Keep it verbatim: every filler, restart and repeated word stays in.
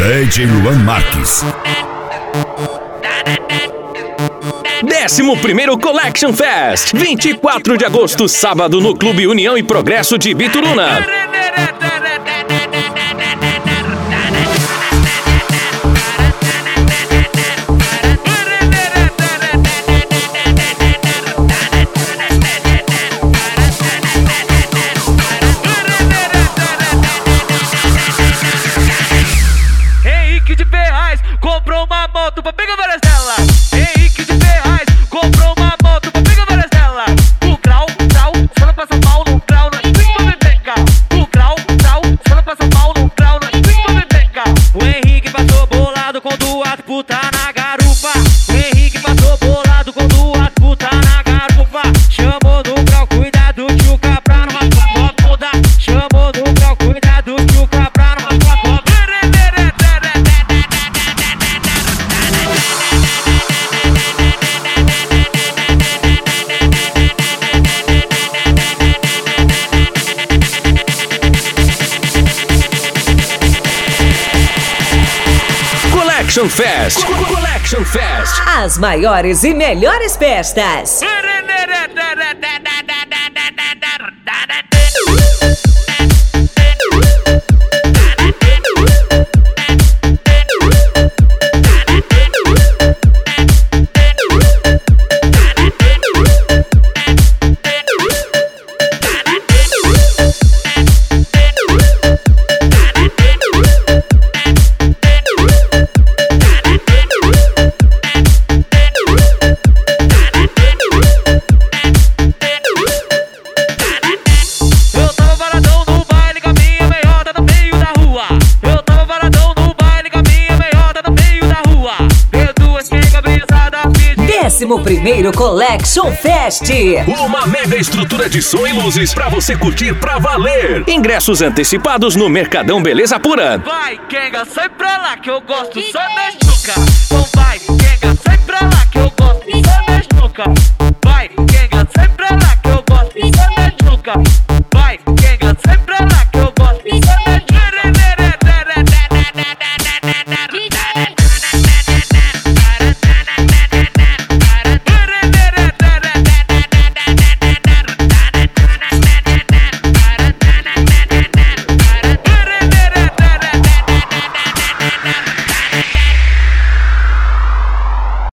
D J Luan Marques. décimo primeiro Collection Fest, vinte e quatro de agosto, sábado, no Clube União e Progresso de Bituruna. Henrique de Ferraz comprou uma moto pra pegar várias delas. Henrique de Ferraz comprou uma moto pra pegar várias delas. O grau, grau, só não passa mal no grau, não explica pra beber carro. O grau, grau, só não passa mal no grau, não explica pra beber carro. O Henrique passou bolado com duas putas na garupa. O Henrique passou bolado com duas putas na garupa. Chamou no grau, cuidado, tchuca pra numa foda. Chamou no grau, cuidado, tchuca pra numa foda. Collection Fest. Collection Fest. As maiores e melhores festas. décimo primeiro Collection Fest. Uma mega estrutura de som e luzes pra você curtir pra valer. Ingressos antecipados no Mercadão Beleza Pura. Vai, Kenga, sai pra lá que eu gosto só da chuca. Então vai, Kenga, sai pra lá que eu gosto só da chuca. Vai, Kenga, sai pra lá que eu gosto só da chuca.